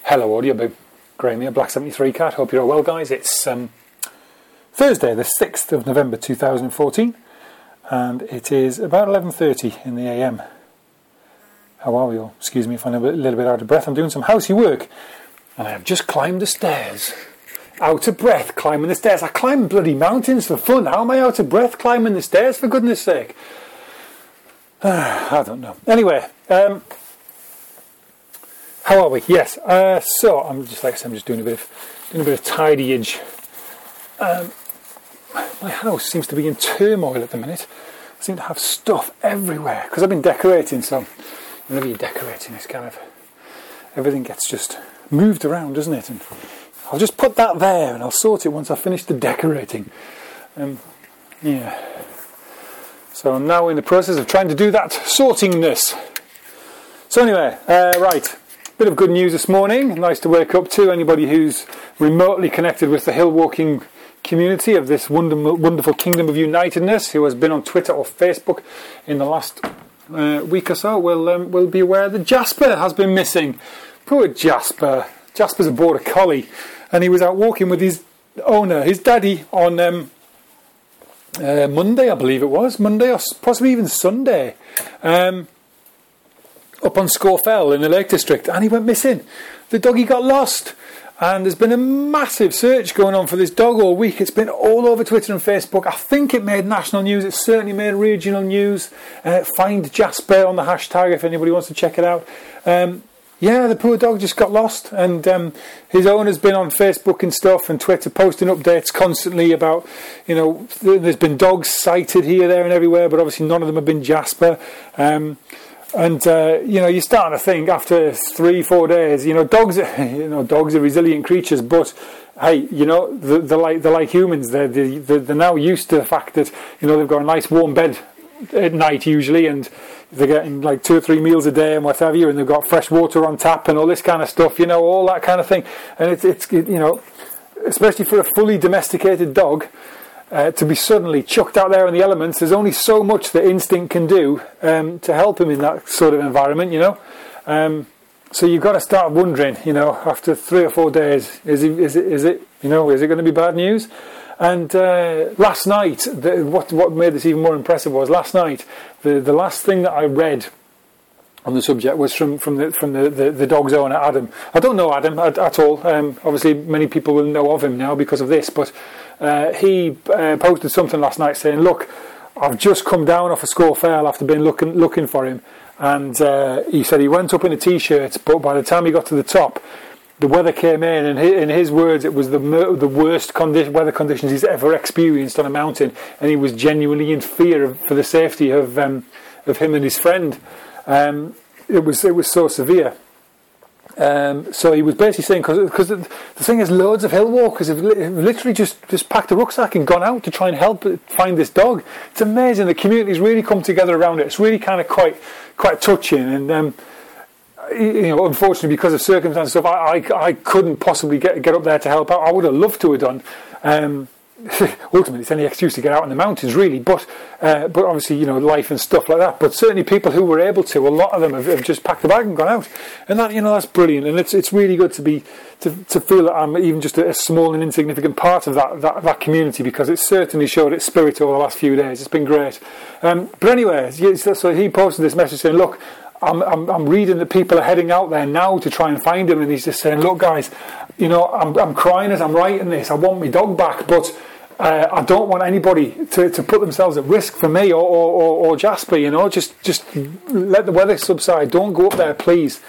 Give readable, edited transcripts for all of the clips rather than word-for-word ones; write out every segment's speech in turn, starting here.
Hello Audio, Graham here, Black 73 Cat. Hope you're all well, guys. It's Thursday, the 6th of November 2014, and it is about 11:30 in the AM. How are we all? Excuse me if I'm a little bit out of breath. I'm doing some housey work, and I have just climbed the stairs. Out of breath climbing the stairs. I climb bloody mountains for fun. How am I out of breath climbing the stairs, for goodness sake? I don't know. Anyway, how are we? Yes. So I'm just doing a bit of tidyage. My house seems to be in turmoil at the minute. I seem to have stuff everywhere because I've been decorating. So whenever you're decorating, it's kind of everything gets just moved around, doesn't it? And I'll just put that there, and I'll sort it once I finish the decorating. Yeah. So I'm now in the process of trying to do that sortingness. So anyway, right. Bit of good news this morning. Nice to wake up to. Anybody who's remotely connected with the hill walking community of this wonderful kingdom of unitedness, who has been on Twitter or Facebook in the last week or so, will be aware that Jasper has been missing. Poor Jasper. Jasper's a border collie, and he was out walking with his owner, his daddy, on Monday, I believe it was. Monday or possibly even Sunday. Up on Scawfell in the Lake District, and he went missing. The doggy got lost, and there's been a massive search going on for this dog all week. It's been all over Twitter and Facebook. I think it made national news. It certainly made regional news. Find Jasper on the hashtag if anybody wants to check it out. Yeah, the poor dog just got lost, and his owner's been on Facebook and stuff and Twitter posting updates constantly about, there's been dogs sighted here, there and everywhere, but obviously none of them have been Jasper. And you're starting to think after 3-4 days, dogs are resilient creatures, but hey, they're like humans. They're now used to the fact that they've got a nice warm bed at night usually, and they're getting like 2 or 3 meals a day and what have you, and they've got fresh water on tap and all this kind of stuff, all that kind of thing. And it's especially for a fully domesticated dog. To be suddenly chucked out there in the elements, there's only so much that instinct can do to help him in that sort of environment, So you've got to start wondering, after 3 or 4 days, is it going to be bad news? And last night, what made this even more impressive was last night, the last thing that I read on the subject was from the dog's owner, Adam. I don't know Adam at all. Obviously, many people will know of him now because of this, but he posted something last night saying, "Look, I've just come down off a Scawfell after being looking for him," and he said he went up in a t-shirt, but by the time he got to the top, the weather came in, and in his words, it was the worst weather conditions he's ever experienced on a mountain, and he was genuinely in fear for the safety of him and his friend. It was so severe. So he was basically saying, because the thing is, loads of hill walkers have literally just packed a rucksack and gone out to try and help find this dog. It's amazing. The community's really come together around it. It's really kind of quite touching. And unfortunately, because of circumstances and stuff, I couldn't possibly get up there to help out. I would have loved to have done. Ultimately, it's any excuse to get out in the mountains, really. But obviously, life and stuff like that. But certainly, people who were able to, a lot of them have just packed the bag and gone out, and that that's brilliant. And it's really good to feel that I'm even just a small and insignificant part of that community, because it certainly showed its spirit over the last few days. It's been great. But anyway, so he posted this message saying, "Look, I'm reading that people are heading out there now to try and find him," and he's just saying, "Look, guys, I'm crying as I'm writing this. I want my dog back, but I don't want anybody to put themselves at risk for me or Jasper. Just let the weather subside. Don't go up there, please."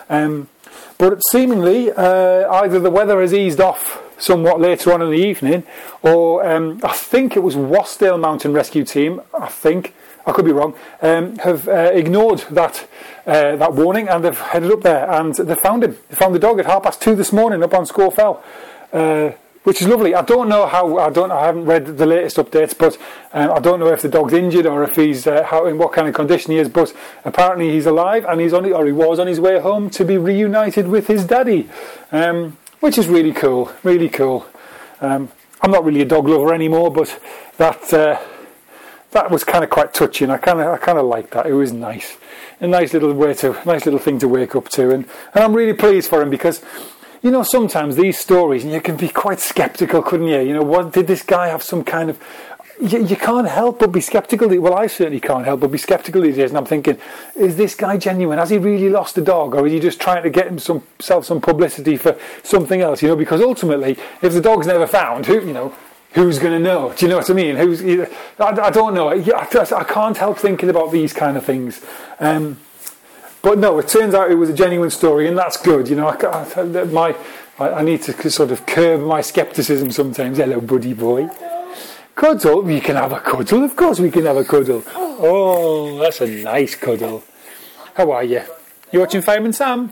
But seemingly, either the weather has eased off somewhat later on in the evening, or I think it was Wasdale Mountain Rescue Team. I could be wrong. Have ignored that warning, and they've headed up there, and they found him. They found the dog at 2:30 this morning up on Scawfell, which is lovely. I don't know how. I haven't read the latest updates, but I don't know if the dog's injured or if he's in what kind of condition he is. But apparently he was on his way home to be reunited with his daddy, which is really cool. Really cool. I'm not really a dog lover anymore, but that that was kind of quite touching. I kind of liked that. It was nice, a nice little thing to wake up to, and I'm really pleased for him because, you know, sometimes these stories, and you can be quite sceptical, couldn't you? You know, what did this guy have some kind of? You can't help but be sceptical. Well, I certainly can't help but be sceptical these days. And I'm thinking, is this guy genuine? Has he really lost a dog, or is he just trying to get himself some publicity for something else? You know, because ultimately, if the dog's never found, who's going to know? Do you know what I mean? I don't know. I can't help thinking about these kind of things. But no, it turns out it was a genuine story, and that's good. You know, I need to sort of curb my scepticism sometimes. Hello, buddy boy. Cuddle? We can have a cuddle. Of course we can have a cuddle. Oh, that's a nice cuddle. How are you? You watching Fireman Sam?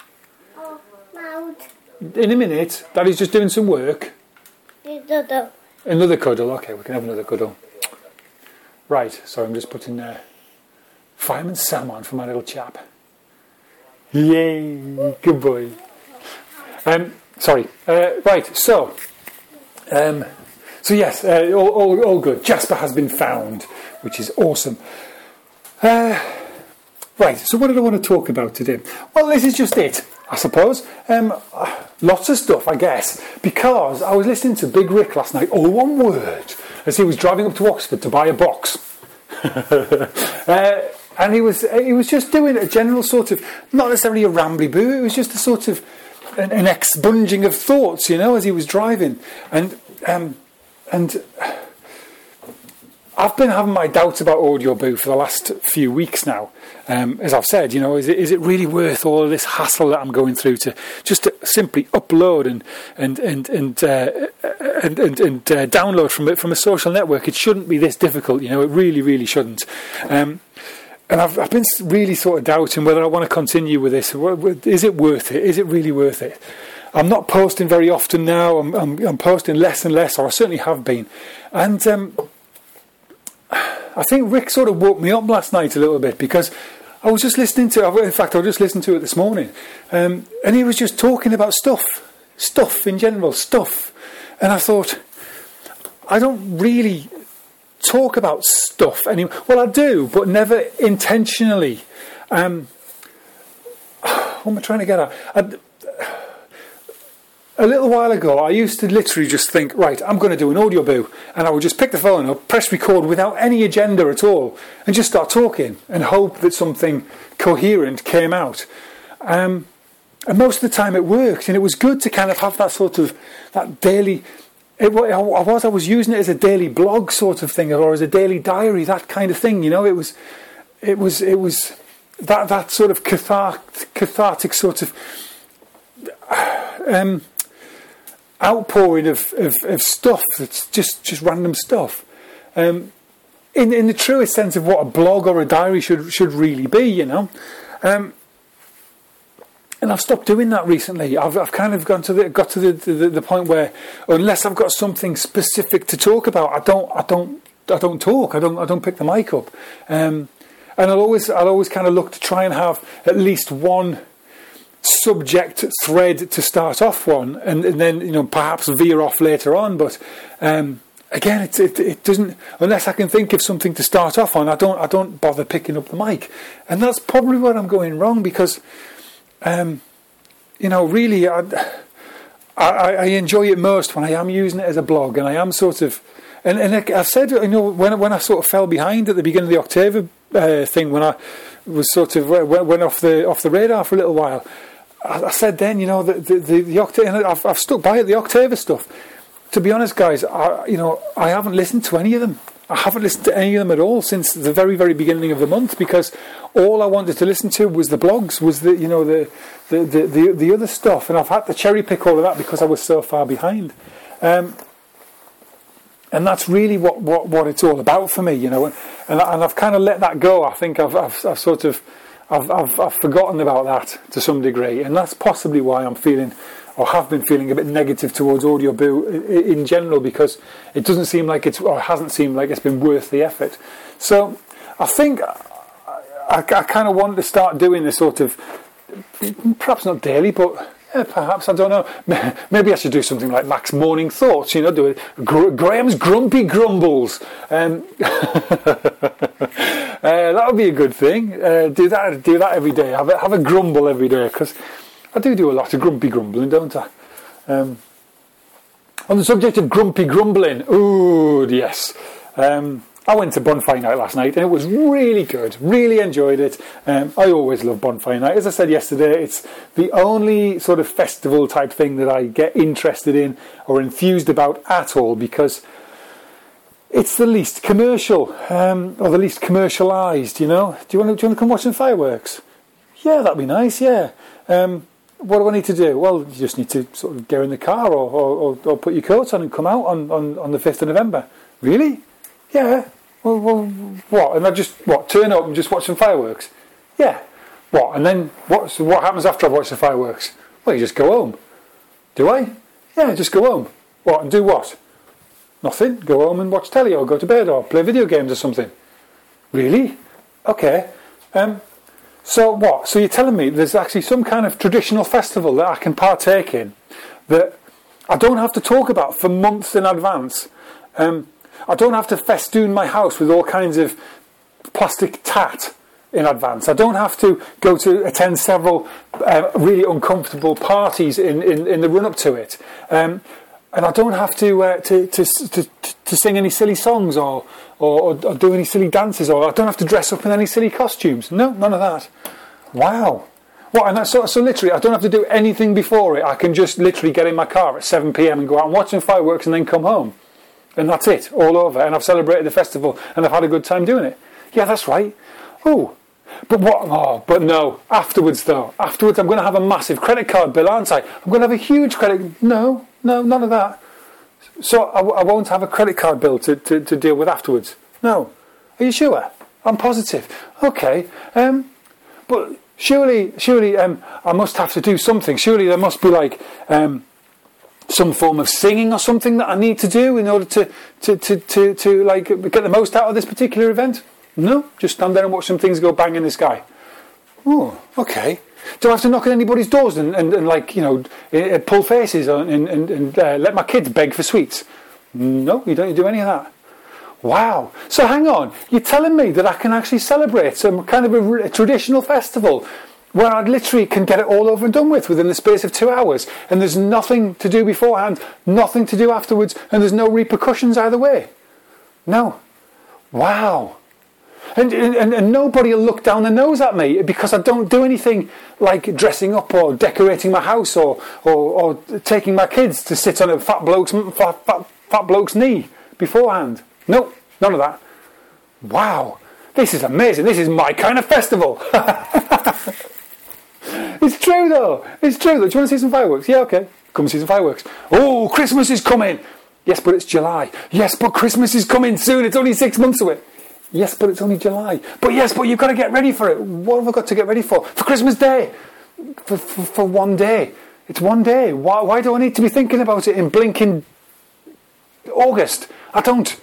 In a minute. Daddy's just doing some work. Another cuddle. Okay, we can have another cuddle. Right, so I'm just putting Fireman Sam on for my little chap. Yay, good boy. Sorry. Right, so... So yes, all good. Jasper has been found, which is awesome. Right, so what did I want to talk about today? Well, this is just it, I suppose. Lots of stuff, I guess, because I was listening to Big Rick last night, all one word, as he was driving up to Oxford to buy a box. And he was just doing a general sort of, not necessarily a rambly boo, it was just a sort of an expunging of thoughts, you know, as he was driving. And I've been having my doubts about Audioboo for the last few weeks now. As I've said, you know, is it really worth all of this hassle that I'm going through to simply upload and download from a social network? It shouldn't be this difficult, you know. It really, really shouldn't. And I've been really sort of doubting whether I want to continue with this. Is it worth it? Is it really worth it? I'm not posting very often now. I'm posting less and less, or I certainly have been. And I think Rick sort of woke me up last night a little bit, because I was just listening to... In fact, I just listened to it this morning. And he was just talking about stuff in general, stuff. And I thought, I don't really talk about stuff anymore. Well, I do, but never intentionally. What am I trying to get at? A little while ago, I used to literally just think, right, I'm going to do an Audioboo, and I would just pick the phone up, press record without any agenda at all, and just start talking and hope that something coherent came out. And most of the time it worked, and it was good to kind of have that sort of, that daily... I was using it as a daily blog sort of thing, or as a daily diary, that kind of thing, you know. It was that sort of cathartic sort of... outpouring of stuff that's just random stuff, in the truest sense of what a blog or a diary should really be, you know. And I've stopped doing that recently. I've kind of got to the point where, unless I've got something specific to talk about, I don't talk. I don't pick the mic up. And I'll always kind of look to try and have at least one subject thread to start off on, and then, you know, perhaps veer off later on. But again, it doesn't, unless I can think of something to start off on, I don't bother picking up the mic. And that's probably where I'm going wrong, because you know, really I enjoy it most when I am using it as a blog, and I am sort of, and I've said, you know, when I sort of fell behind at the beginning of the Octavia thing, when I was sort of went off the radar for a little while, I said then, you know, the Octavia, and I've stuck by it, the Octavia stuff. To be honest, guys, I haven't listened to any of them. I haven't listened to any of them at all since the very, very beginning of the month, because all I wanted to listen to was the blogs, was the other stuff, and I've had to cherry pick all of that because I was so far behind. And that's really what it's all about for me, you know. And I've kind of let that go. I think I've sort of I've forgotten about that to some degree, and that's possibly why I'm feeling, or have been feeling, a bit negative towards Audioboo in general, because it doesn't seem like hasn't seemed like it's been worth the effort. So I think I kind of wanted to start doing this sort of, perhaps not daily, but Perhaps, I don't know. Maybe I should do something like Mac's Morning Thoughts, do it. Graham's Grumpy Grumbles. That would be a good thing. Do that every day. Have a grumble every day, because I do a lot of grumpy grumbling, don't I? On the subject of grumpy grumbling, ooh, yes. I went to Bonfire Night last night and it was really good. Really enjoyed it. I always love Bonfire Night. As I said yesterday, it's the only sort of festival type thing that I get interested in or enthused about at all, because it's the least commercial, or the least commercialised, Do you want to come watch some fireworks? Yeah, that'd be nice, yeah. What do I need to do? Well, you just need to sort of get in the car or put your coat on and come out on the 5th of November. Really? Yeah. Well, what? And I just, turn up and just watch some fireworks? Yeah. What? And then what happens after I've watched the fireworks? Well, you just go home. Do I? Yeah, just go home. What? And do what? Nothing. Go home and watch telly or go to bed or play video games or something. Really? Okay. So what? So you're telling me there's actually some kind of traditional festival that I can partake in that I don't have to talk about for months in advance. I don't have to festoon my house with all kinds of plastic tat in advance. I don't have to go to attend several really uncomfortable parties in the run up to it. And I don't have to sing any silly songs or do any silly dances, or I don't have to dress up in any silly costumes. No, none of that. Wow. What? And so literally, I don't have to do anything before it. I can just literally get in my car at 7 p.m. and go out and watch some fireworks and then come home. And that's it, all over. And I've celebrated the festival and I've had a good time doing it. Yeah, that's right. Oh, but what? Oh, but no. Afterwards, though. Afterwards, I'm going to have a massive credit card bill, aren't I? I'm going to have a huge credit. No, none of that. So I won't have a credit card bill to deal with afterwards. No. Are you sure? I'm positive. Okay. But surely, I must have to do something. Surely there must be like some form of singing or something that I need to do in order to like get the most out of this particular event. No, just stand there and watch some things go bang in the sky. Oh, okay. Do I have to knock on anybody's doors and like, pull faces and let my kids beg for sweets? No, you don't do any of that. Wow. So hang on, you're telling me that I can actually celebrate some kind of a traditional festival where I literally can get it all over and done with within the space of 2 hours, and there's nothing to do beforehand, nothing to do afterwards, and there's no repercussions either way? No. Wow. And nobody will look down their nose at me because I don't do anything like dressing up or decorating my house or taking my kids to sit on a fat bloke's knee beforehand. Nope, none of that. Wow, this is amazing. This is my kind of festival. It's true though. It's true though. Do you want to see some fireworks? Yeah, okay. Come see some fireworks. Oh, Christmas is coming. Yes, but it's July. Yes, but Christmas is coming soon. It's only 6 months away. Yes, but it's only July. But you've got to get ready for it. What have I got to get ready for? For Christmas Day. For one day. It's one day. Why do I need to be thinking about it in blinking August? I don't.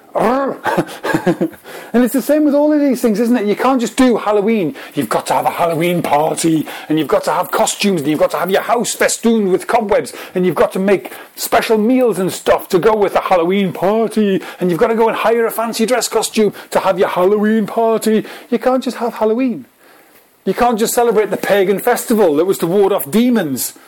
And it's the same with all of these things, isn't it? You can't just do Halloween. You've got to have a Halloween party, and you've got to have costumes, and you've got to have your house festooned with cobwebs, and you've got to make special meals and stuff to go with the Halloween party, and you've got to go and hire a fancy dress costume to have your Halloween party. You can't just have Halloween. You can't just celebrate the pagan festival that was to ward off demons.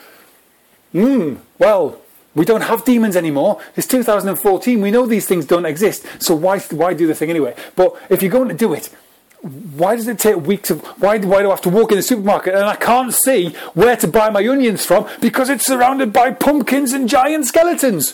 Well, we don't have demons anymore. It's 2014. We know these things don't exist. So why do the thing anyway? But if you're going to do it, why does it take weeks of... Why do I have to walk in the supermarket and I can't see where to buy my onions from because it's surrounded by pumpkins and giant skeletons?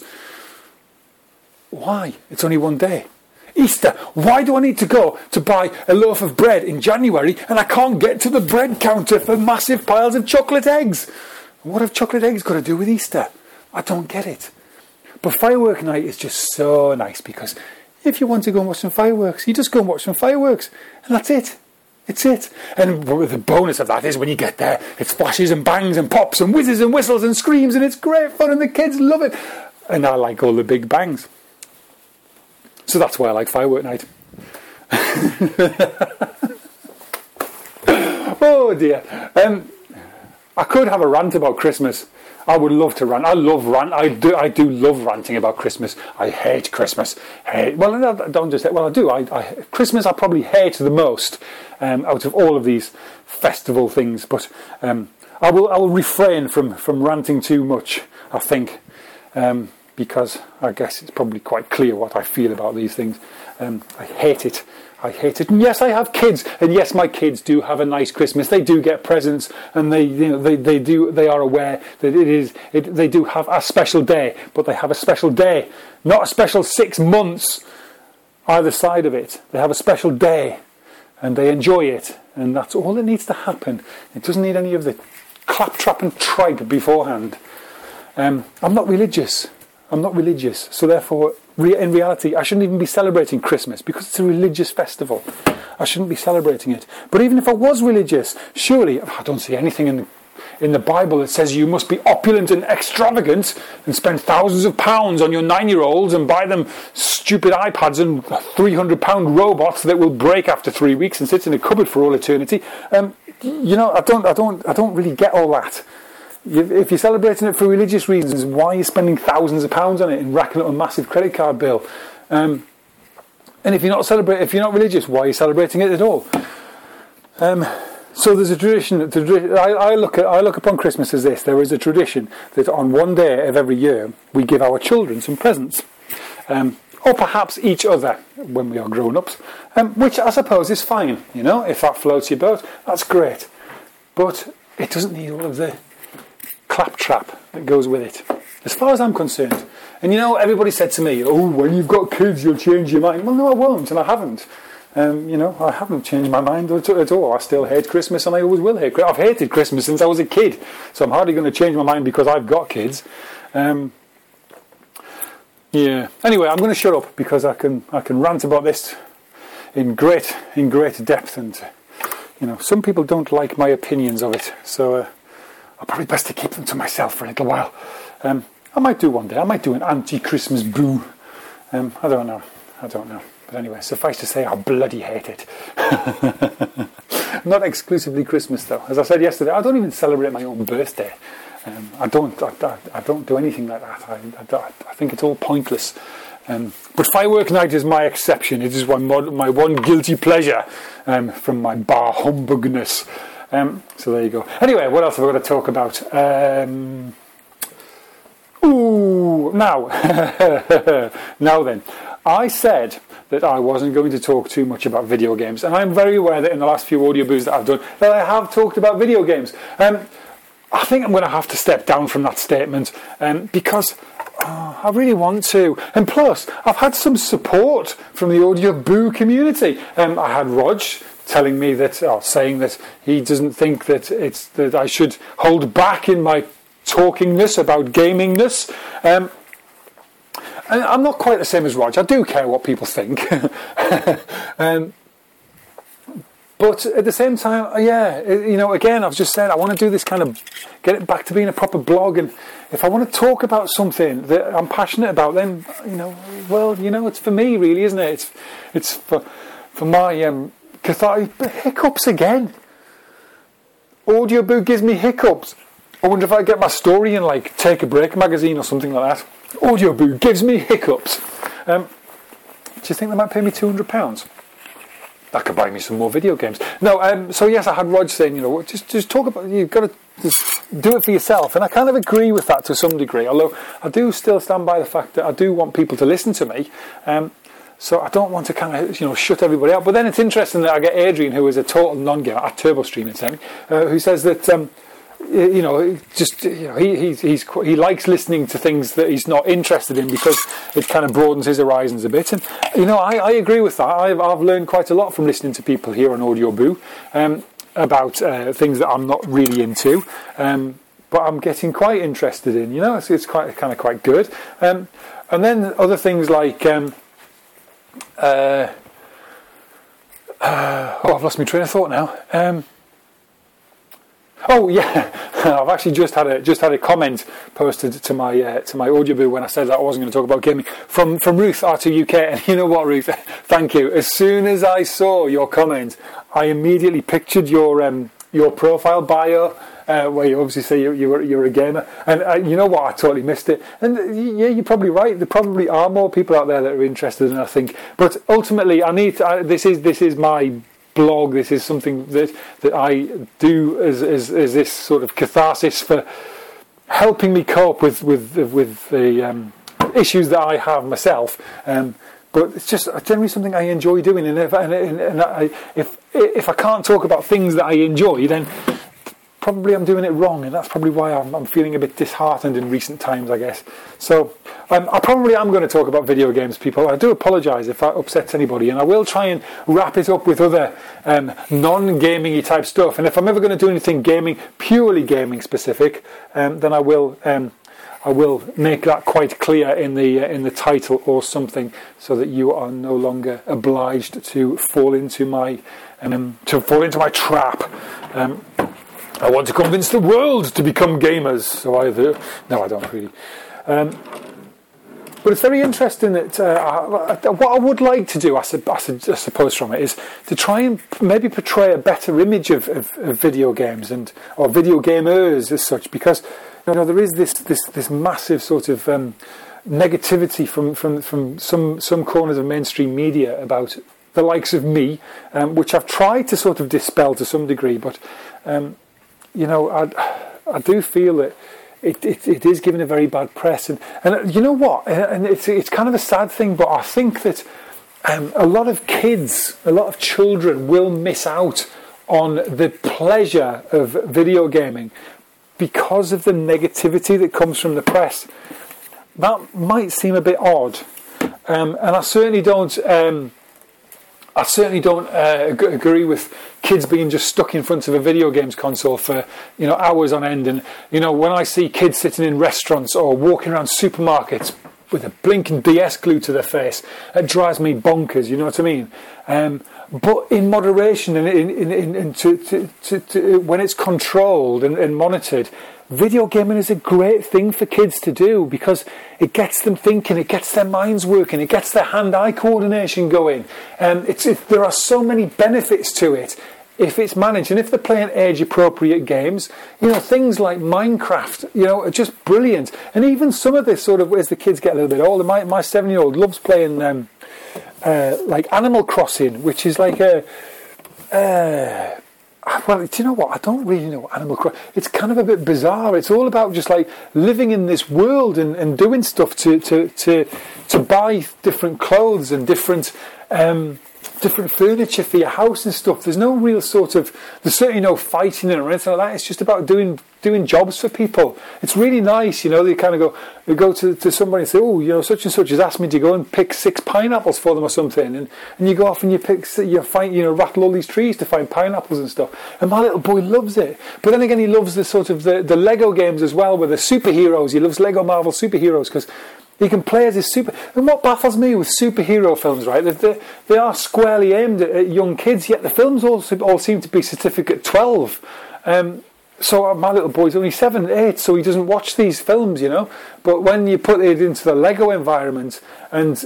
Why? It's only one day. Easter. Why do I need to go to buy a loaf of bread in January and I can't get to the bread counter for massive piles of chocolate eggs? What have chocolate eggs got to do with Easter? I don't get it. But firework night is just so nice because if you want to go and watch some fireworks, you just go and watch some fireworks. And that's it. It's it. And the bonus of that is when you get there, it's flashes and bangs and pops and whizzes and whistles and screams, and it's great fun and the kids love it. And I like all the big bangs. So that's why I like firework night. Oh dear. I could have a rant about Christmas. I would love to rant. I do love ranting about Christmas. I hate Christmas. Well, no, don't just say. Well, I do. Christmas I probably hate the most out of all of these festival things. But I will refrain from ranting too much, I think, because I guess it's probably quite clear what I feel about these things. I hate it. I hate it. And yes, I have kids, and yes, my kids do have a nice Christmas. They do get presents, and they are aware that they do have a special day, but they have a special day, not a special 6 months either side of it. They have a special day, and they enjoy it, and that's all that needs to happen. It doesn't need any of the claptrap and tripe beforehand. I'm not religious, so therefore, in reality, I shouldn't even be celebrating Christmas because it's a religious festival. I shouldn't be celebrating it. But even if I was religious, surely I don't see anything in the Bible that says you must be opulent and extravagant and spend thousands of pounds on your 9-year-olds and buy them stupid iPads and £300 robots that will break after 3 weeks and sit in a cupboard for all eternity. I don't really get all that. If you're celebrating it for religious reasons, why are you spending thousands of pounds on it and racking up a massive credit card bill? And if you're not religious, why are you celebrating it at all? So there's a tradition. I look upon Christmas as this: there is a tradition that on one day of every year we give our children some presents, or perhaps each other when we are grown-ups, which I suppose is fine. If that floats your boat, that's great. But it doesn't need all of the claptrap that goes with it, as far as I'm concerned. And everybody said to me, "Oh, when you've got kids, you'll change your mind." Well, no, I won't, and I haven't. I haven't changed my mind at all. I still hate Christmas, and I always will hate. I've hated Christmas since I was a kid, so I'm hardly going to change my mind because I've got kids. Yeah. Anyway, I'm going to shut up because I can rant about this in great depth, and some people don't like my opinions of it, so. I'm probably best to keep them to myself for a little while. I might do one day. I might do an anti-Christmas boo. I don't know. But anyway, suffice to say, I bloody hate it. Not exclusively Christmas, though. As I said yesterday, I don't even celebrate my own birthday. I don't do anything like that. I think it's all pointless. But firework night is my exception. It is my one guilty pleasure from my bar humbugness. So there you go. Anyway, what else have I got to talk about? Now then. I said that I wasn't going to talk too much about video games, and I'm very aware that in the last few audio boos that I've done, that I have talked about video games. I think I'm going to have to step down from that statement, because I really want to. And plus, I've had some support from the Audio Boo community. I had Rog telling me saying that he doesn't think that I should hold back in my talkingness about gamingness. And I'm not quite the same as Rog. I do care what people think. But at the same time, again, I've just said I want to do this kind of, get it back to being a proper blog. And if I want to talk about something that I'm passionate about, then, it's for me, really, isn't it? It's for my cathartic hiccups again. Audio Boo gives me hiccups. I wonder if I get my story in, Take a Break magazine or something like that. Audio Boo gives me hiccups. Do you think they might pay me £200? That could buy me some more video games. No, so yes, I had Rog saying, just talk about, you've got to just do it for yourself. And I kind of agree with that to some degree, although I do still stand by the fact that I do want people to listen to me. So I don't want to kind of, shut everybody out. But then it's interesting that I get Adrian, who is a total non-gamer, at TurboStream incidentally, who says that, he likes listening to things that he's not interested in because it kind of broadens his horizons a bit. And, I agree with that. I've learned quite a lot from listening to people here on Audio Boo about things that I'm not really into. But I'm getting quite interested in, it's quite good. And then other things like... I've lost my train of thought now. Oh yeah, I've actually just had a comment posted to my Audio Boo when I said that I wasn't going to talk about gaming from Ruth R2UK, and you know what, Ruth? Thank you. As soon as I saw your comment, I immediately pictured your profile bio where you obviously say you're a gamer, and you know what, I totally missed it. And yeah, you're probably right. There probably are more people out there that are interested than I think. But ultimately, this is my blog. This is something that I do as this sort of catharsis for helping me cope with the issues that I have myself. But it's just generally something I enjoy doing, and if I can't talk about things that I enjoy, then probably I'm doing it wrong, and that's probably why I'm feeling a bit disheartened in recent times, I guess. So I probably am going to talk about video games, people. I do apologise if that upsets anybody, and I will try and wrap it up with other non-gaming-y type stuff. And if I'm ever going to do anything purely gaming specific, then I will make that quite clear in the title or something, so that you are no longer obliged to fall into my trap. I want to convince the world to become gamers, so either. No, I don't really. But it's very interesting that what I would like to do, I suppose, from it is to try and maybe portray a better image of video games or video gamers as such, because there is this massive sort of negativity from some corners of mainstream media about the likes of me, which I've tried to sort of dispel to some degree, but I do feel that it is given a very bad press, and you know what, and it's kind of a sad thing, but I think that a lot of children will miss out on the pleasure of video gaming because of the negativity that comes from the press. That might seem a bit odd, and I certainly don't agree with kids being just stuck in front of a video games console for hours on end. And when I see kids sitting in restaurants or walking around supermarkets with a blinking DS glued to their face, it drives me bonkers. You know what I mean? But in moderation and when it's controlled and monitored, video gaming is a great thing for kids to do, because it gets them thinking, it gets their minds working, it gets their hand-eye coordination going. There are so many benefits to it if it's managed, and if they're playing age-appropriate games, things like Minecraft, are just brilliant. And even some of this sort of, as the kids get a little bit older, my 7-year-old loves playing like Animal Crossing, which is like well, do you know what? I don't really know what Animal Crossing. It's kind of a bit bizarre. It's all about just like living in this world and doing stuff to buy different clothes and different furniture for your house and stuff. There's no real there's certainly no fighting or anything like that. It's just about doing jobs for people. It's really nice, they kind of go to somebody and say, oh, such and such has asked me to go and pick 6 pineapples for them or something, and you go off and you rattle all these trees to find pineapples and stuff. And my little boy loves it. But then again, he loves the Lego games as well, with the superheroes. He loves Lego Marvel superheroes because he can play as his And what baffles me with superhero films, right? They are squarely aimed at young kids, yet the films all seem to be certificate 12. So my little boy's only 7, 8, so he doesn't watch these films, But when you put it into the Lego environment, and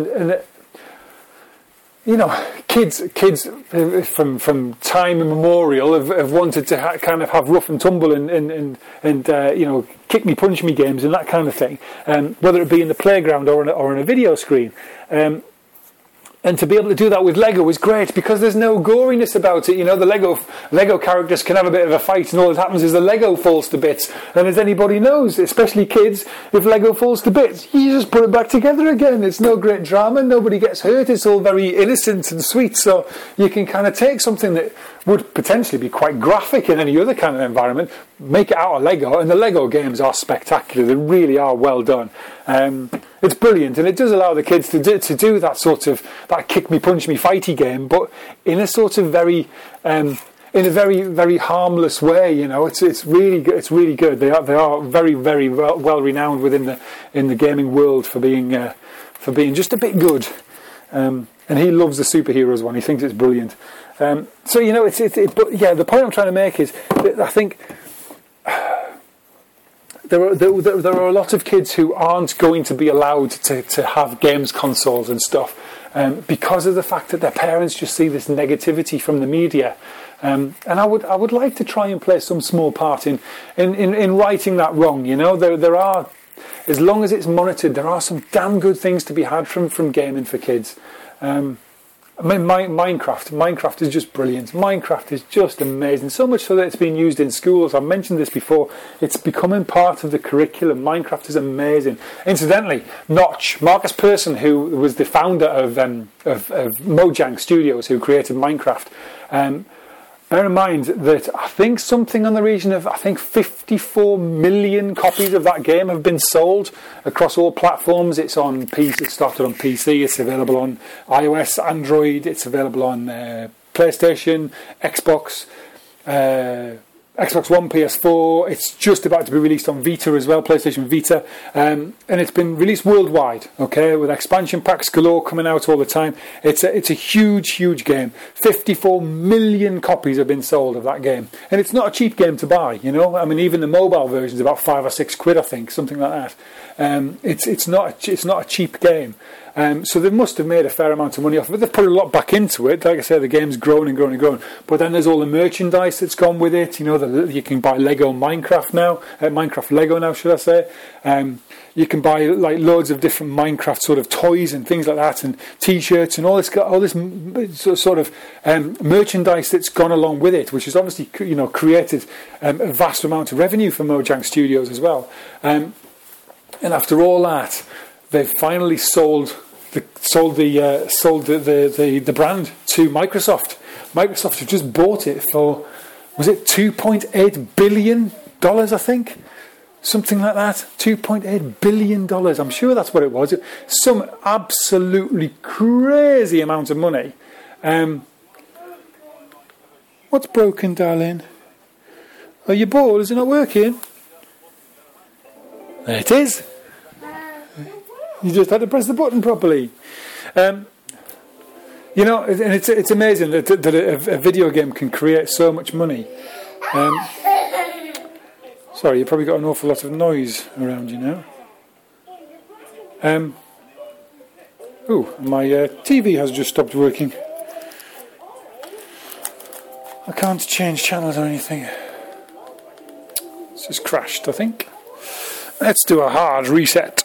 kids from time immemorial have wanted to kind of have rough and tumble and kick me, punch me games and that kind of thing, whether it be in the playground or on a video screen. And to be able to do that with Lego is great, because there's no goriness about it. The Lego characters can have a bit of a fight, and all that happens is the Lego falls to bits. And as anybody knows, especially kids, if Lego falls to bits, you just put it back together again. It's no great drama, nobody gets hurt, it's all very innocent and sweet. So you can kind of take something that would potentially be quite graphic in any other kind of environment, make it out of Lego, and the Lego games are spectacular. They really are well done. It's brilliant, and it does allow the kids to do that sort of that kick me, punch me, fighty game, but in a sort of very in a very, very harmless way. It's really good. It's really good. They are very, very well renowned within the gaming world for being just a bit good. And he loves the superheroes one. He thinks it's brilliant. But the point I'm trying to make is that I think there are a lot of kids who aren't going to be allowed to have games consoles and stuff, because of the fact that their parents just see this negativity from the media. And I would like to try and play some small part in righting that wrong. You know, there are, as long as it's monitored, there are some damn good things to be had from gaming for kids. I mean, Minecraft is just brilliant. Minecraft is just amazing. So much so that it's been used in schools. I've mentioned this before. It's becoming part of the curriculum. Minecraft is amazing. Incidentally, Notch, Marcus Persson, who was the founder of Mojang Studios, who created Minecraft, bear in mind that I think something on the region of 54 million copies of that game have been sold across all platforms. It's on PC. It started on PC. It's available on iOS, Android. It's available on PlayStation, Xbox, Xbox One, PS4. It's just about to be released on Vita as well, PlayStation Vita, and it's been released worldwide. Okay, with expansion packs galore coming out all the time. It's a huge game. 54 million copies have been sold of that game, and it's not a cheap game to buy. You know, I mean, even the mobile version is about £5 or £6, I think, something like that. It's not a cheap game. So they must have made a fair amount of money off of it. They've put a lot back into it. Like I said, the game's grown and grown and grown. But then there's all the merchandise that's gone with it. You know, you can buy Lego Minecraft now. Minecraft Lego now, should I say. You can buy like loads of different Minecraft sort of toys and things like that, and T-shirts and all this sort of merchandise that's gone along with it, which has obviously created a vast amount of revenue for Mojang Studios as well. And after all that, they've finally sold the brand to Microsoft. Microsoft have just bought it for, was it $2.8 billion, I think? Something like that. $2.8 billion. I'm sure that's what it was. Some absolutely crazy amount of money. What's broken, darling? Are your ball? Is it not working? There it is. You just had to press the button properly. And it's amazing that a video game can create so much money. Sorry, you've probably got an awful lot of noise around you now. My TV has just stopped working. I can't change channels or anything. It's just crashed, I think. Let's do a hard reset.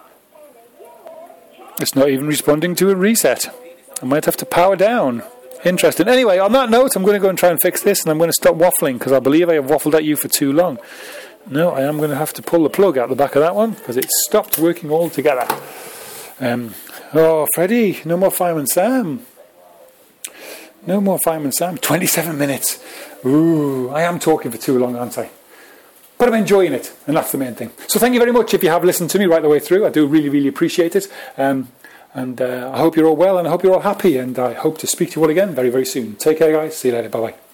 It's not even responding to a reset. I might have to power down. Interesting. Anyway, on that note, I'm going to go and try and fix this, and I'm going to stop waffling because I believe I have waffled at you for too long. No, I am going to have to pull the plug out the back of that one because it stopped working altogether. Freddie, no more Fireman Sam. No more Fireman Sam. 27 minutes. Ooh, I am talking for too long, aren't I? But I'm enjoying it, and that's the main thing. So thank you very much if you have listened to me right the way through. I do really, really appreciate it. And I hope you're all well, and I hope you're all happy, and I hope to speak to you all again very, very soon. Take care, guys. See you later. Bye-bye.